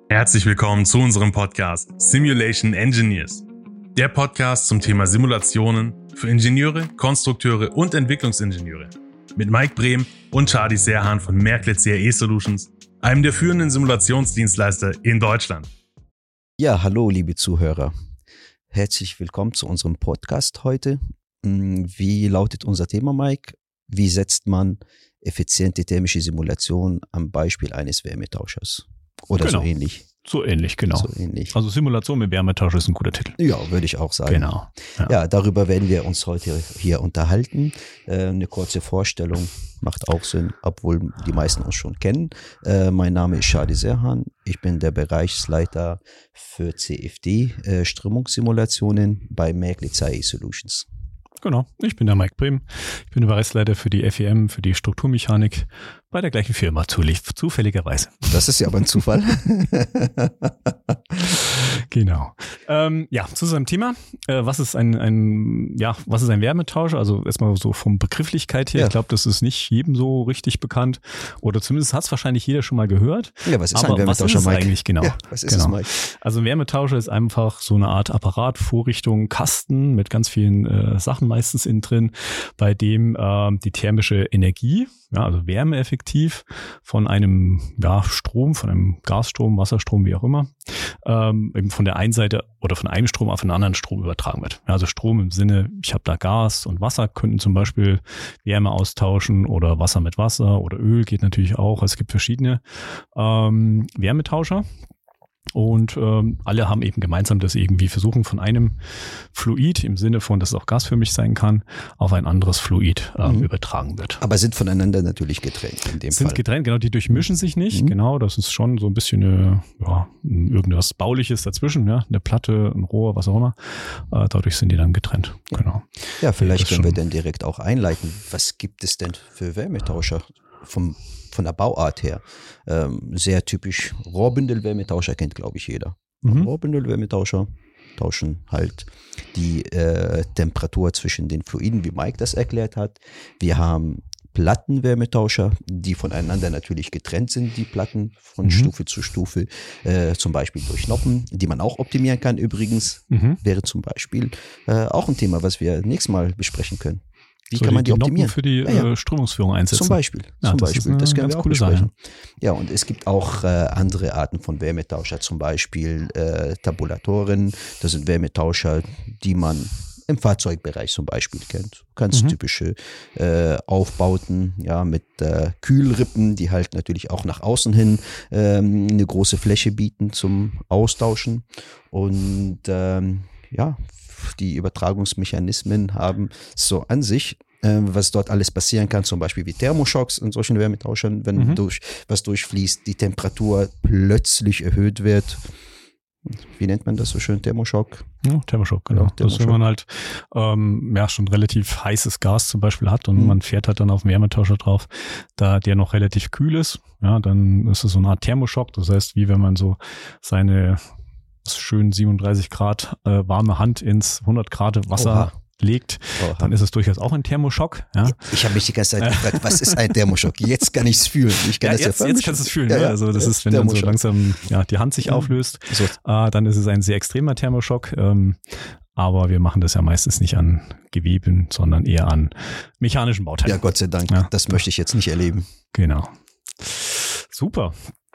Herzlich willkommen zu unserem Podcast Simulation Engineers. Der Podcast zum Thema Simulationen für Ingenieure, Konstrukteure und Entwicklungsingenieure. Mit Mike Brehm und Charlie Serhan von Merkle CAE Solutions, einem der führenden Simulationsdienstleister in Deutschland. Ja, hallo liebe Zuhörer. Herzlich willkommen zu unserem Podcast heute. Wie lautet unser Thema, Mike? Wie setzt man effiziente thermische Simulation am Beispiel eines Wärmetauschers? Oder so ähnlich. So ähnlich, genau. So ähnlich. Also Simulation mit Wärmetausch ist ein guter Titel. Ja, würde ich auch sagen. Genau. Ja, darüber werden wir uns heute hier unterhalten. Eine kurze Vorstellung macht auch Sinn, obwohl die meisten uns schon kennen. Mein Name ist Charlie Serhan. Ich bin der Bereichsleiter für CFD, Strömungssimulationen bei Merkle CAE Solutions. Genau, ich bin der Mike Brehm. Ich bin der Bereichsleiter für die FEM, für die Strukturmechanik bei der gleichen Firma, zufälligerweise. Das ist ja aber ein Zufall. Genau. Zu seinem Thema. Was ist ein Wärmetauscher? Also erstmal so vom Begrifflichkeit her. Ja. Ich glaube, das ist nicht jedem so richtig bekannt. Oder zumindest hat es wahrscheinlich jeder schon mal gehört. Ja, was ist ein Wärmetauscher, was ist es eigentlich genau? Ja, was ist es, Mike? Also ein Wärmetauscher ist einfach so eine Art Apparat, Vorrichtung, Kasten mit ganz vielen Sachen meistens innen drin, bei dem die thermische Energie, also Wärme effektiv von einem Strom, von einem Gasstrom, Wasserstrom, wie auch immer, eben von der einen Seite oder von einem Strom auf einen anderen Strom übertragen wird. Also Strom im Sinne, ich habe da Gas und Wasser, könnten zum Beispiel Wärme austauschen oder Wasser mit Wasser oder Öl geht natürlich auch. Es gibt verschiedene Wärmetauscher. Und alle haben eben gemeinsam das irgendwie versuchen, von einem Fluid im Sinne von, dass es auch gasförmig sein kann, auf ein anderes Fluid übertragen wird. Aber sind voneinander natürlich getrennt in dem Fall. Sind getrennt, genau, die durchmischen sich nicht. Genau, das ist schon so ein bisschen irgendwas Bauliches dazwischen, ja, eine Platte, ein Rohr, was auch immer. Dadurch sind die dann getrennt. Ja. Genau. Ja, vielleicht können wir dann direkt auch einleiten. Was gibt es denn für Wärmetauscher von der Bauart her? Sehr typisch Rohrbündel-Wärmetauscher kennt, glaube ich, jeder. Rohrbündel-Wärmetauscher tauschen halt die Temperatur zwischen den Fluiden, wie Mike das erklärt hat. Wir haben Plattenwärmetauscher, die voneinander natürlich getrennt sind, die Platten von Stufe zu Stufe, zum Beispiel durch Noppen, die man auch optimieren kann übrigens, wäre zum Beispiel auch ein Thema, was wir nächstes Mal besprechen können. Wie kann man die optimieren? Noppen für die Strömungsführung einsetzen. Zum Beispiel. Das können wir auch besprechen. Ja, und es gibt auch andere Arten von Wärmetauscher, zum Beispiel Tabulatoren. Das sind Wärmetauscher, die man im Fahrzeugbereich zum Beispiel kennt. Ganz typische Aufbauten, ja, mit Kühlrippen, die halt natürlich auch nach außen hin eine große Fläche bieten zum Austauschen. Und die Übertragungsmechanismen haben so an sich, was dort alles passieren kann, zum Beispiel wie Thermoschocks in solchen Wärmetauschern, wenn was durchfließt, die Temperatur plötzlich erhöht wird. Wie nennt man das so schön? Thermoschock? Ja, Thermoschock, genau. Ja, das ist, wenn man halt schon relativ heißes Gas zum Beispiel hat und man fährt halt dann auf den Wärmetauscher drauf, da der noch relativ kühl ist, ja, dann ist es so eine Art Thermoschock. Das heißt, wie wenn man so seine schön 37 Grad warme Hand ins 100 Grad Wasser legt, dann ist es durchaus auch ein Thermoschock. Ja. Ich habe mich die ganze Zeit gefragt, was ist ein Thermoschock? Jetzt kann ich es fühlen. Jetzt kannst du es fühlen. Ja. Also das ist, wenn dann so langsam die Hand sich auflöst, dann ist es ein sehr extremer Thermoschock. Aber wir machen das ja meistens nicht an Geweben, sondern eher an mechanischen Bauteilen. Ja, Gott sei Dank. Ja. Das möchte ich jetzt nicht erleben. Genau. Super.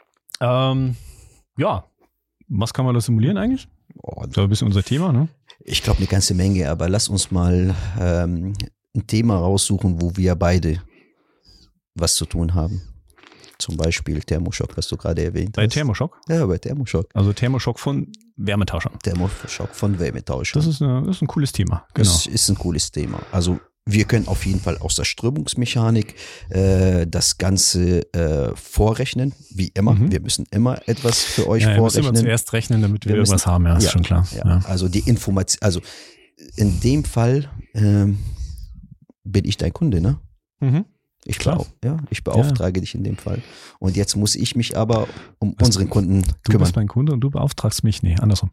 Was kann man da simulieren eigentlich? Das ist ein bisschen unser Thema, ne? Ich glaube eine ganze Menge, aber lass uns mal ein Thema raussuchen, wo wir beide was zu tun haben. Zum Beispiel Thermoschock, was du gerade erwähnt hast. Bei Thermoschock? Ja, bei Thermoschock. Also Thermoschock von Wärmetauschern. Thermoschock von Wärmetauschern. Das ist ein cooles Thema. Genau. Das ist ein cooles Thema. Also wir können auf jeden Fall aus der Strömungsmechanik das Ganze vorrechnen, wie immer. Wir müssen immer etwas für euch vorrechnen. Wir müssen immer zuerst rechnen, damit wir irgendwas haben, ist schon klar. Ja. Also die Information, also in dem Fall bin ich dein Kunde, ne? Ich beauftrage dich in dem Fall. Und jetzt muss ich mich aber um unseren Kunden kümmern. Du bist mein Kunde und du beauftragst mich? Nee, andersrum.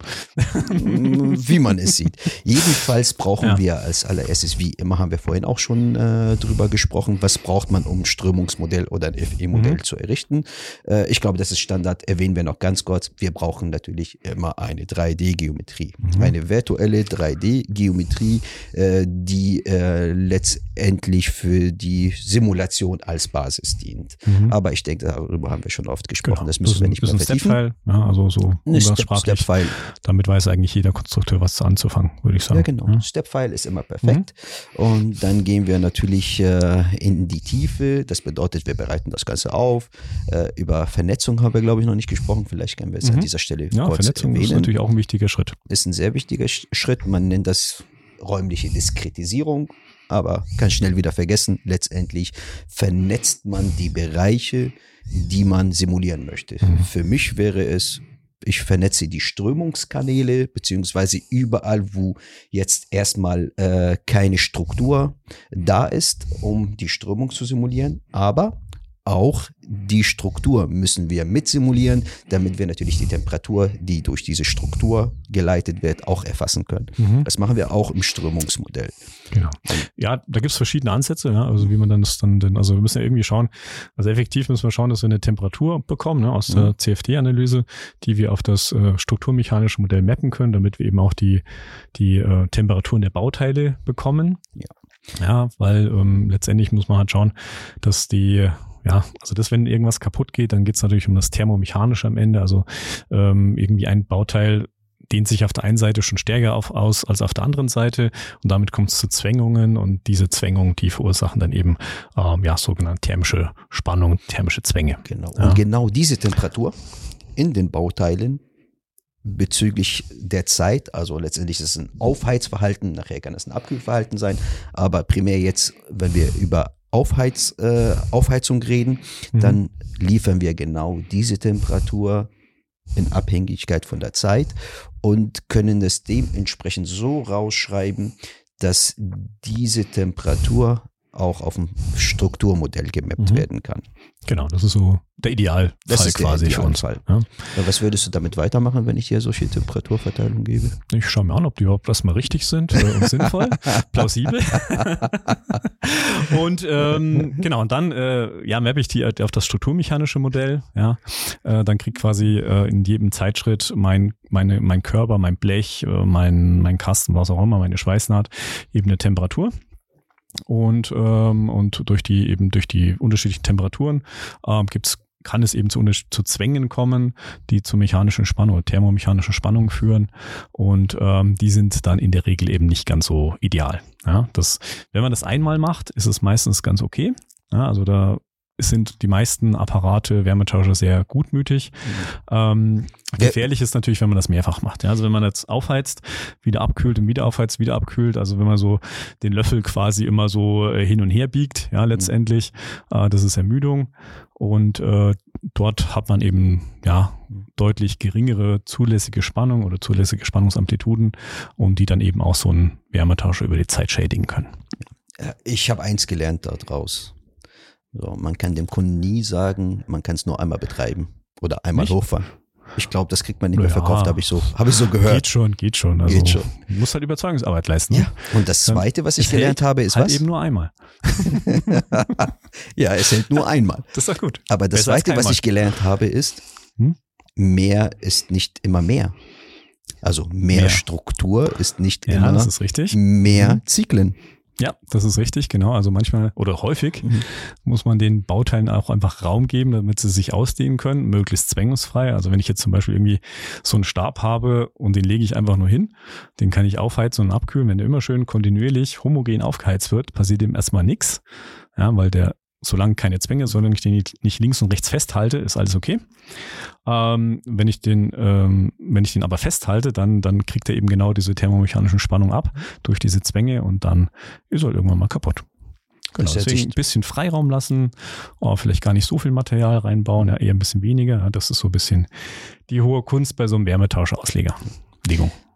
Wie man es sieht. Jedenfalls brauchen wir als allererstes, wie immer haben wir vorhin auch schon drüber gesprochen, was braucht man, um ein Strömungsmodell oder ein FE-Modell zu errichten. Ich glaube, das ist Standard, erwähnen wir noch ganz kurz. Wir brauchen natürlich immer eine 3D-Geometrie. Eine virtuelle 3D-Geometrie, die letztendlich für die Simulation als Basis dient. Aber ich denke, darüber haben wir schon oft gesprochen. Genau. Das müssen wir nicht mehr vertiefen. Step-File, ja, also so umgangssprachlich. Step-File. Damit weiß eigentlich jeder Konstrukteur, was anzufangen, würde ich sagen. Ja, genau. Ja. Step-File ist immer perfekt. Und dann gehen wir natürlich in die Tiefe. Das bedeutet, wir bereiten das Ganze auf. Über Vernetzung haben wir, glaube ich, noch nicht gesprochen. Vielleicht können wir es an dieser Stelle kurz Vernetzung erwähnen. Ist natürlich auch ein wichtiger Schritt. Ist ein sehr wichtiger Schritt. Man nennt das räumliche Diskretisierung, aber kann schnell wieder vergessen. Letztendlich vernetzt man die Bereiche, die man simulieren möchte. Für mich wäre es, ich vernetze die Strömungskanäle, beziehungsweise überall, wo jetzt erstmal keine Struktur da ist, um die Strömung zu simulieren, aber auch die Struktur müssen wir mit simulieren, damit wir natürlich die Temperatur, die durch diese Struktur geleitet wird, auch erfassen können. Das machen wir auch im Strömungsmodell. Genau. Ja, da gibt es verschiedene Ansätze, ja, also wie man dann das dann, also wir müssen ja irgendwie schauen, also effektiv müssen wir schauen, dass wir eine Temperatur bekommen, aus der CFD-Analyse, die wir auf das strukturmechanische Modell mappen können, damit wir eben auch die Temperaturen der Bauteile bekommen. Ja, weil letztendlich muss man halt schauen, dass wenn irgendwas kaputt geht, dann geht es natürlich um das Thermomechanische am Ende. Also irgendwie ein Bauteil dehnt sich auf der einen Seite schon stärker aus als auf der anderen Seite und damit kommt es zu Zwängungen und diese Zwängungen, die verursachen dann eben sogenannte thermische Spannung, thermische Zwänge. Genau. Und genau diese Temperatur in den Bauteilen bezüglich der Zeit, also letztendlich ist es ein Aufheizverhalten, nachher kann es ein Abkühlverhalten sein, aber primär jetzt, wenn wir über Aufheizung reden, dann liefern wir genau diese Temperatur in Abhängigkeit von der Zeit und können es dementsprechend so rausschreiben, dass diese Temperatur auch auf ein Strukturmodell gemappt werden kann. Genau, das ist so der Idealfall quasi für uns. Ja. Was würdest du damit weitermachen, wenn ich dir solche Temperaturverteilung gebe? Ich schaue mir an, ob die überhaupt erstmal richtig sind und sinnvoll, plausibel. Und und dann mappe ich die auf das strukturmechanische Modell. Ja, dann kriegt quasi in jedem Zeitschritt mein Körper, mein Blech, mein Kasten, was auch immer, meine Schweißnaht eben eine Temperatur. Und durch die unterschiedlichen Temperaturen kann es eben zu Zwängen kommen, die zu mechanischen Spannungen oder thermomechanischen Spannungen führen. Und die sind dann in der Regel eben nicht ganz so ideal. Ja, wenn man das einmal macht, ist es meistens ganz okay. Ja, also da sind die meisten Apparate, Wärmetauscher sehr gutmütig. Gefährlich ist natürlich, wenn man das mehrfach macht. Ja, also wenn man jetzt aufheizt, wieder abkühlt und wieder aufheizt, wieder abkühlt, also wenn man so den Löffel quasi immer so hin und her biegt, ja, letztendlich, das ist Ermüdung. Und dort hat man eben deutlich geringere zulässige Spannung oder zulässige Spannungsamplituden und die dann eben auch so einen Wärmetauscher über die Zeit schädigen können. Ich habe eins gelernt daraus. So, man kann dem Kunden nie sagen, man kann es nur einmal betreiben oder einmal hochfahren. Ich glaube, das kriegt man nicht mehr verkauft, habe ich so gehört. Geht schon. Also, du musst halt Überzeugungsarbeit leisten. Ja. Und das Zweite, was ich gelernt habe, ist halt eben nur einmal. Ja, es hält nur einmal. Das ist doch gut. Aber das Zweite, was ich gelernt habe, ist, mehr ist nicht immer mehr. Also mehr Struktur ist nicht immer das ist richtig. Mehr Zyklen. Ja, das ist richtig, genau. Also manchmal oder häufig muss man den Bauteilen auch einfach Raum geben, damit sie sich ausdehnen können, möglichst zwängungsfrei. Also wenn ich jetzt zum Beispiel irgendwie so einen Stab habe und den lege ich einfach nur hin, den kann ich aufheizen und abkühlen. Wenn der immer schön kontinuierlich homogen aufgeheizt wird, passiert dem erstmal nichts, ja, weil der, solange keine Zwänge, solange ich den nicht links und rechts festhalte, ist alles okay. Wenn ich den aber festhalte, dann kriegt er eben genau diese thermomechanischen Spannungen ab durch diese Zwänge und dann ist er irgendwann mal kaputt. Genau, deswegen ein bisschen Freiraum lassen, vielleicht gar nicht so viel Material reinbauen, eher ein bisschen weniger. Das ist so ein bisschen die hohe Kunst bei so einem Wärmetauscherauslegung.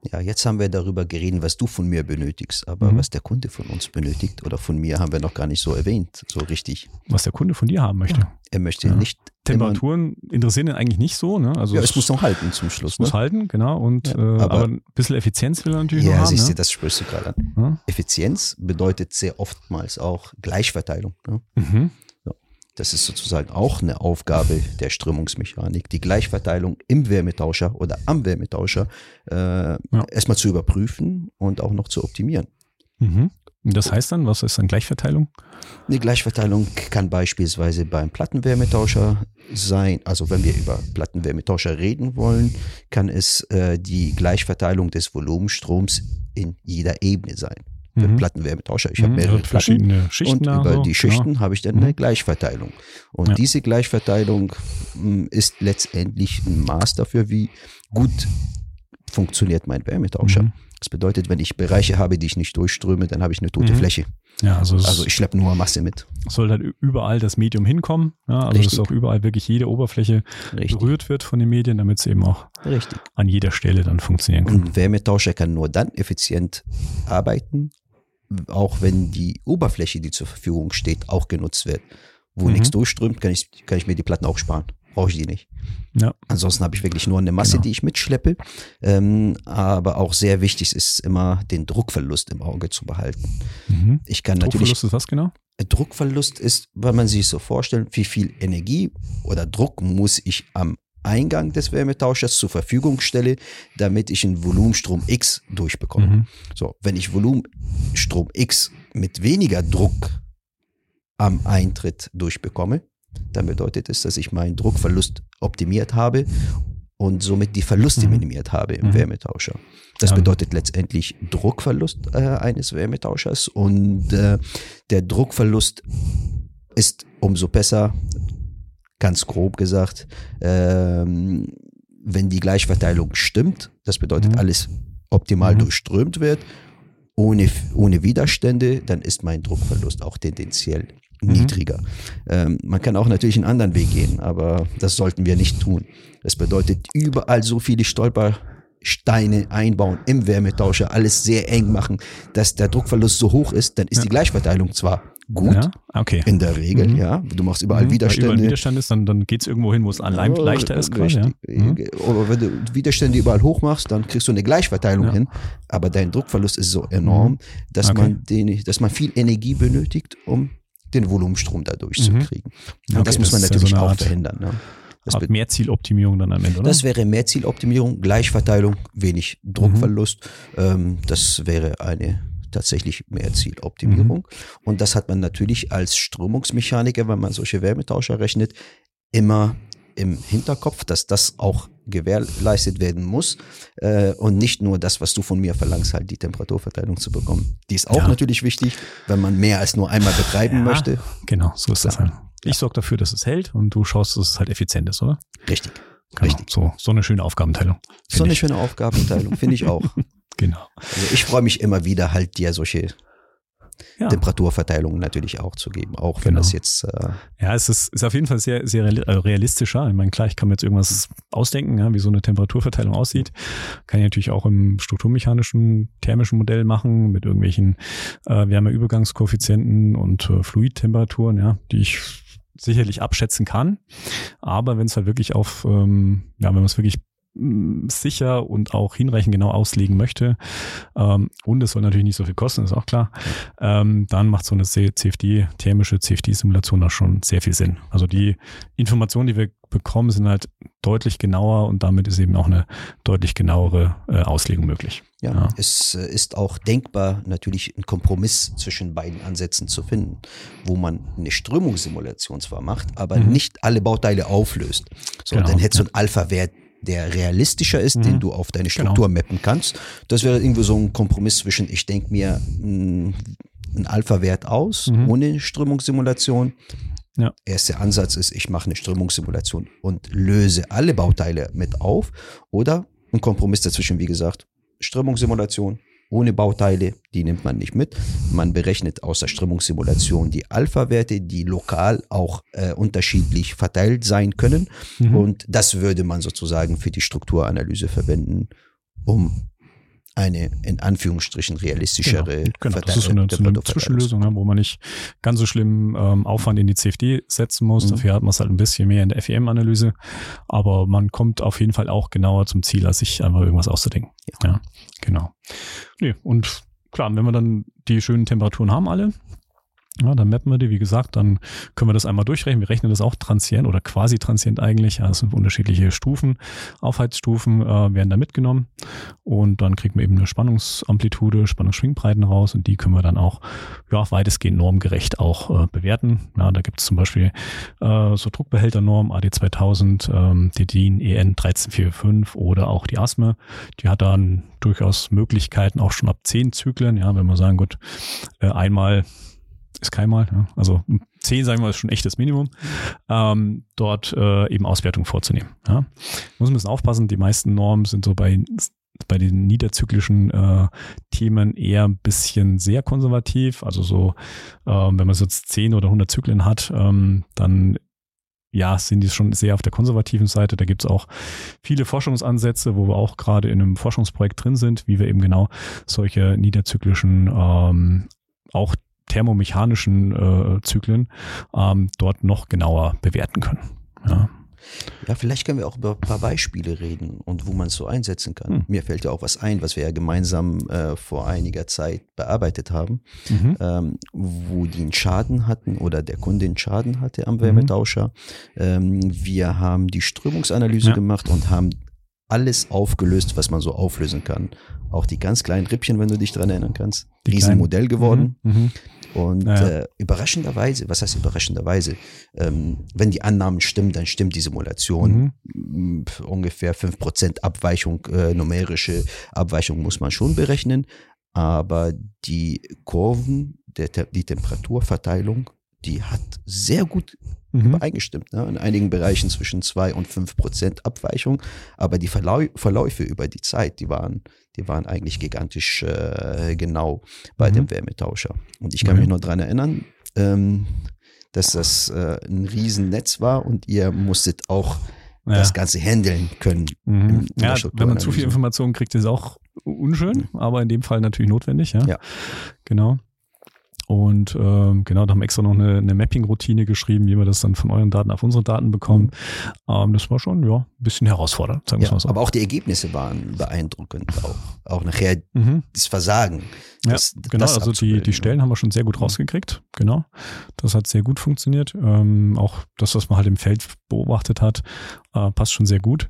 Ja, jetzt haben wir darüber geredet, was du von mir benötigst, aber was der Kunde von uns benötigt oder von mir, haben wir noch gar nicht so erwähnt, so richtig. Was der Kunde von dir haben möchte. Ja, er möchte nicht. Temperaturen interessieren ihn eigentlich nicht so, ne? Also ja, es muss noch halten zum Schluss. Es muss halten, genau. Und aber ein bisschen Effizienz will er natürlich noch haben. Ja, siehst du, ne? Das sprichst du gerade an. Ja? Effizienz bedeutet sehr oftmals auch Gleichverteilung. Ne? So. Das ist sozusagen auch eine Aufgabe der Strömungsmechanik, die Gleichverteilung im Wärmetauscher oder am Wärmetauscher erstmal zu überprüfen und auch noch zu optimieren. Und das heißt dann, was ist dann Gleichverteilung? Eine Gleichverteilung kann beispielsweise beim Plattenwärmetauscher sein. Also wenn wir über Plattenwärmetauscher reden wollen, kann es die Gleichverteilung des Volumenstroms in jeder Ebene sein. Für Plattenwärmetauscher. Ich habe mehrere verschiedene Schichten und über die Schichten habe ich dann eine Gleichverteilung. Und diese Gleichverteilung ist letztendlich ein Maß dafür, wie gut funktioniert mein Wärmetauscher. Das bedeutet, wenn ich Bereiche habe, die ich nicht durchströme, dann habe ich eine tote Fläche. Ja, also ich schleppe nur Masse mit. Es soll halt überall das Medium hinkommen. Ja, also dass auch überall wirklich jede Oberfläche berührt wird von den Medien, damit es eben auch an jeder Stelle dann funktionieren kann. Und ein Wärmetauscher kann nur dann effizient arbeiten, auch wenn die Oberfläche, die zur Verfügung steht, auch genutzt wird. Wo nichts durchströmt, kann ich mir die Platten auch sparen. Brauche ich die nicht. Ja. Ansonsten habe ich wirklich nur eine Masse, die ich mitschleppe. Aber auch sehr wichtig ist immer, den Druckverlust im Auge zu behalten. Ich kann Druckverlust ist was genau? Druckverlust ist, weil man sich so vorstellt, wie viel Energie oder Druck muss ich am Eingang des Wärmetauschers zur Verfügung stelle, damit ich einen Volumenstrom X durchbekomme. So, wenn ich Volumenstrom X mit weniger Druck am Eintritt durchbekomme, dann bedeutet es, dass ich meinen Druckverlust optimiert habe und somit die Verluste minimiert habe im Wärmetauscher. Das bedeutet letztendlich Druckverlust eines Wärmetauschers und der Druckverlust ist umso besser, ganz grob gesagt, wenn die Gleichverteilung stimmt. Das bedeutet, alles optimal durchströmt wird, ohne Widerstände, dann ist mein Druckverlust auch tendenziell niedriger. Man kann auch natürlich einen anderen Weg gehen, aber das sollten wir nicht tun. Das bedeutet, überall so viele Stolpersteine einbauen im Wärmetauscher, alles sehr eng machen, dass der Druckverlust so hoch ist, dann ist die Gleichverteilung zwar gut, in der Regel, du machst überall Widerstände. Wenn überall Widerstand ist, dann geht es irgendwo hin, wo es leichter ist. Quasi, Aber wenn du Widerstände überall hoch machst, dann kriegst du eine Gleichverteilung hin, aber dein Druckverlust ist so enorm, dass man viel Energie benötigt, um den Volumenstrom da durchzukriegen. Und das muss man natürlich auch verhindern. Ne? Das Mehrzieloptimierung dann am Ende, oder? Das wäre Mehrzieloptimierung, Gleichverteilung, wenig Druckverlust. Das wäre eine tatsächlich Mehrzieloptimierung. Und das hat man natürlich als Strömungsmechaniker, wenn man solche Wärmetauscher rechnet, immer im Hinterkopf, dass das auch gewährleistet werden muss und nicht nur das, was du von mir verlangst, halt die Temperaturverteilung zu bekommen. Die ist auch natürlich wichtig, wenn man mehr als nur einmal betreiben möchte. Genau, so ist das halt. Ich sorge dafür, dass es hält und du schaust, dass es halt effizient ist, oder? Richtig. Genau. Richtig. So eine schöne Aufgabenteilung. So eine schöne Aufgabenteilung, finde ich auch. Genau. Also ich freue mich immer wieder halt dir solche Temperaturverteilungen natürlich auch zu geben, auch wenn das jetzt... es ist auf jeden Fall sehr, sehr realistischer. Ich meine, klar, ich kann mir jetzt irgendwas ausdenken, wie so eine Temperaturverteilung aussieht. Kann ich natürlich auch im strukturmechanischen, thermischen Modell machen, mit irgendwelchen Wärmeübergangskoeffizienten und Fluidtemperaturen, die ich sicherlich abschätzen kann. Aber wenn es halt wirklich wenn man es wirklich sicher und auch hinreichend genau auslegen möchte, und es soll natürlich nicht so viel kosten, ist auch klar, dann macht so eine thermische CFD-Simulation da schon sehr viel Sinn. Also die Informationen, die wir bekommen, sind halt deutlich genauer und damit ist eben auch eine deutlich genauere Auslegung möglich. Ja, es ist auch denkbar, natürlich einen Kompromiss zwischen beiden Ansätzen zu finden, wo man eine Strömungssimulation zwar macht, aber nicht alle Bauteile auflöst. So, dann hättest du einen Alpha-Wert, der realistischer ist, den du auf deine Struktur mappen kannst. Das wäre irgendwie so ein Kompromiss zwischen, ich denke mir einen Alpha-Wert aus, ohne Strömungssimulation. Ja. Erster Ansatz ist, ich mache eine Strömungssimulation und löse alle Bauteile mit auf. Oder ein Kompromiss dazwischen, wie gesagt, Strömungssimulation ohne Bauteile, die nimmt man nicht mit. Man berechnet aus der Strömungssimulation die Alpha-Werte, die lokal auch unterschiedlich verteilt sein können. Und das würde man sozusagen für die Strukturanalyse verwenden, um eine in Anführungsstrichen realistischere Genau, das ist so eine Zwischenlösung, ne, wo man nicht ganz so schlimm Aufwand in die CFD setzen muss. Dafür hat man es halt ein bisschen mehr in der FEM-Analyse, aber man kommt auf jeden Fall auch genauer zum Ziel, als sich einfach irgendwas auszudenken. Ja, genau. Nee, und klar, wenn wir dann die schönen Temperaturen haben alle, ja, dann mappen wir die, wie gesagt, dann können wir das einmal durchrechnen. Wir rechnen das auch transient oder quasi transient eigentlich. Ja, das sind unterschiedliche Stufen, Aufheizstufen werden da mitgenommen und dann kriegen wir eben eine Spannungsamplitude, Spannungsschwingbreiten raus und die können wir dann auch weitestgehend normgerecht auch bewerten. Ja, da gibt es zum Beispiel so Druckbehälternorm AD 2000, die DIN EN 13445 oder auch die ASME. Die hat dann durchaus Möglichkeiten auch schon ab 10 Zyklen. Ja, wenn wir sagen, gut, einmal ist keinmal, ja. Also 10, sagen wir mal, ist schon echtes Minimum, dort eben Auswertungen vorzunehmen. Ja. Muss ein bisschen aufpassen, die meisten Normen sind so bei den niederzyklischen Themen eher ein bisschen sehr konservativ. Also so, wenn man so jetzt 10 oder 100 Zyklen hat, dann sind die schon sehr auf der konservativen Seite. Da gibt es auch viele Forschungsansätze, wo wir auch gerade in einem Forschungsprojekt drin sind, wie wir eben genau solche niederzyklischen, auch thermomechanischen Zyklen dort noch genauer bewerten können. Ja, vielleicht können wir auch über ein paar Beispiele reden und wo man es so einsetzen kann. Mir fällt ja auch was ein, was wir ja gemeinsam vor einiger Zeit bearbeitet haben, wo die einen Schaden hatten oder der Kunde einen Schaden hatte am Wärmetauscher. Wir haben die Strömungsanalyse gemacht und haben alles aufgelöst, was man so auflösen kann. Auch die ganz kleinen Rippchen, wenn du dich dran erinnern kannst. Riesenmodell geworden. Und überraschenderweise, was heißt überraschenderweise? Wenn die Annahmen stimmen, dann stimmt die Simulation. Ungefähr 5% Abweichung, numerische Abweichung muss man schon berechnen. Aber die Kurven, die Temperaturverteilung, die hat sehr gut übereingestimmt. Ne? In einigen Bereichen zwischen 2 und 5% Abweichung. Aber die Verläufe über die Zeit, die waren eigentlich gigantisch genau bei dem Wärmetauscher. Und ich kann mich nur daran erinnern, dass das ein Riesennetz war und ihr musstet auch das Ganze handeln können. Ja, wenn man zu viel Informationen kriegt, ist es auch unschön, aber in dem Fall natürlich notwendig. Ja. Genau. Und da haben wir extra noch eine Mapping-Routine geschrieben, wie wir das dann von euren Daten auf unsere Daten bekommen. Das war schon ein bisschen herausfordernd, sagen wir mal so. Aber auch die Ergebnisse waren beeindruckend. Auch nachher das Versagen. Also die Stellen haben wir schon sehr gut rausgekriegt. Genau, das hat sehr gut funktioniert. Auch das, was man halt im Feld beobachtet hat, passt schon sehr gut.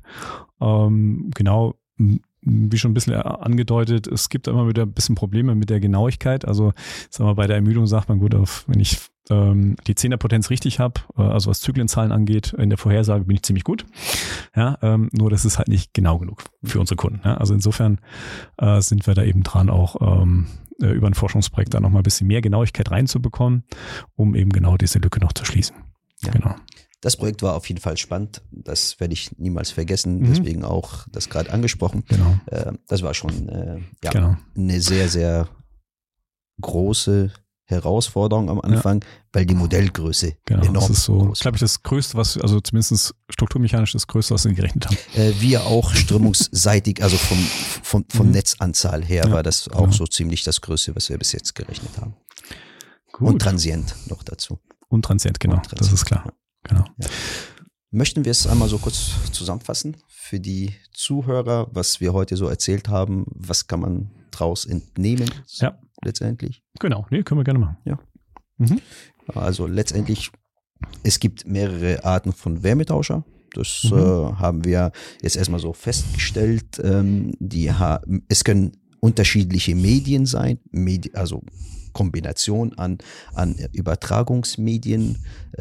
Wie schon ein bisschen angedeutet, es gibt immer wieder ein bisschen Probleme mit der Genauigkeit. Also sagen wir, bei der Ermüdung sagt man, gut, wenn ich die Zehnerpotenz richtig habe, also was Zyklenzahlen angeht, in der Vorhersage bin ich ziemlich gut. Ja, nur das ist halt nicht genau genug für unsere Kunden. Ja? Also insofern sind wir da eben dran, auch über ein Forschungsprojekt da nochmal ein bisschen mehr Genauigkeit reinzubekommen, um eben genau diese Lücke noch zu schließen. Ja. Genau. Das Projekt war auf jeden Fall spannend. Das werde ich niemals vergessen. Deswegen auch das gerade angesprochen. Genau. Das war schon eine sehr, sehr große Herausforderung am Anfang, weil die Modellgröße enorm das ist so, groß. Glaube ich, das Größte, also zumindest strukturmechanisch das Größte, was wir gerechnet haben. Wir auch strömungsseitig, also vom Netzanzahl her war das auch so ziemlich das Größte, was wir bis jetzt gerechnet haben. Gut. Und transient noch dazu. Und transient, genau. Das ist klar. Genau. Ja. Möchten wir es einmal so kurz zusammenfassen für die Zuhörer, was wir heute so erzählt haben? Was kann man draus entnehmen letztendlich? Genau, können wir gerne machen. Ja. Also letztendlich, es gibt mehrere Arten von Wärmetauscher. Das haben wir jetzt erstmal so festgestellt. Es können unterschiedliche Medien sein, also Kombination an Übertragungsmedien,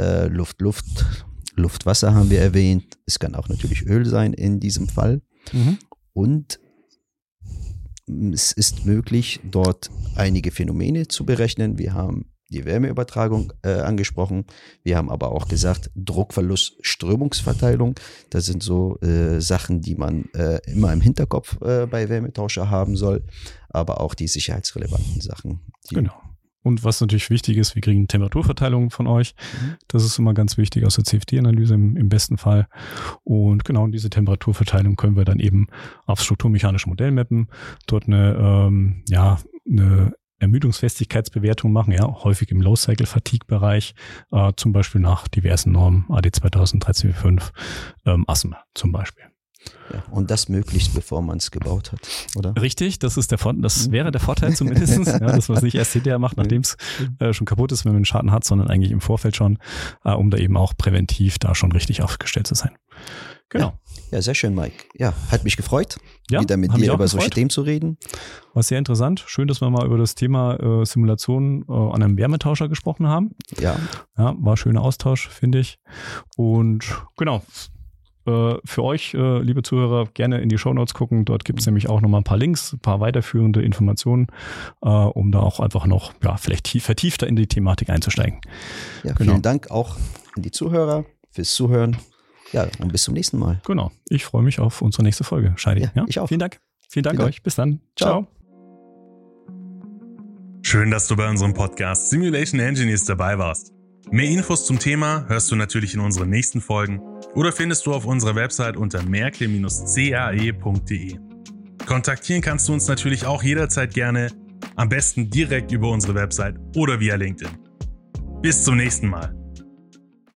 Luft, Wasser haben wir erwähnt. Es kann auch natürlich Öl sein in diesem Fall. Und es ist möglich, dort einige Phänomene zu berechnen. Wir haben die Wärmeübertragung angesprochen. Wir haben aber auch gesagt, Druckverlust, Strömungsverteilung. Das sind so Sachen, die man immer im Hinterkopf bei Wärmetauscher haben soll. Aber auch die sicherheitsrelevanten Sachen, die Und was natürlich wichtig ist, wir kriegen Temperaturverteilung von euch. Das ist immer ganz wichtig aus der CFD-Analyse im besten Fall. Und genau diese Temperaturverteilung können wir dann eben aufs strukturmechanische Modell mappen, dort eine Ermüdungsfestigkeitsbewertung machen, ja, häufig im Low-Cycle-Fatigue-Bereich, zum Beispiel nach diversen Normen, AD 2000, 13485, ASME zum Beispiel. Ja, und das möglichst bevor man es gebaut hat, oder? Richtig, das wäre der Vorteil zumindest, ja, dass man es nicht erst hinterher macht, nachdem es schon kaputt ist, wenn man einen Schaden hat, sondern eigentlich im Vorfeld schon, um da eben auch präventiv da schon richtig aufgestellt zu sein. Genau. Ja, sehr schön, Mike. Ja, hat mich gefreut, wieder mit dir über gefreut. solche Themen zu reden. War sehr interessant. Schön, dass wir mal über das Thema Simulation an einem Wärmetauscher gesprochen haben. Ja, war ein schöner Austausch, finde ich. Und genau, für euch, liebe Zuhörer, gerne in die Shownotes gucken. Dort gibt es nämlich auch nochmal ein paar Links, ein paar weiterführende Informationen, um da auch einfach noch vielleicht vertiefter in die Thematik einzusteigen. Ja, vielen Dank auch an die Zuhörer fürs Zuhören. Ja, und bis zum nächsten Mal. Genau. Ich freue mich auf unsere nächste Folge, Scheidi. Ja, ich auch. Vielen Dank. Vielen Dank euch. Bis dann. Ciao. Schön, dass du bei unserem Podcast Simulation Engineers dabei warst. Mehr Infos zum Thema hörst du natürlich in unseren nächsten Folgen oder findest du auf unserer Website unter merkle-cae.de. Kontaktieren kannst du uns natürlich auch jederzeit gerne, am besten direkt über unsere Website oder via LinkedIn. Bis zum nächsten Mal.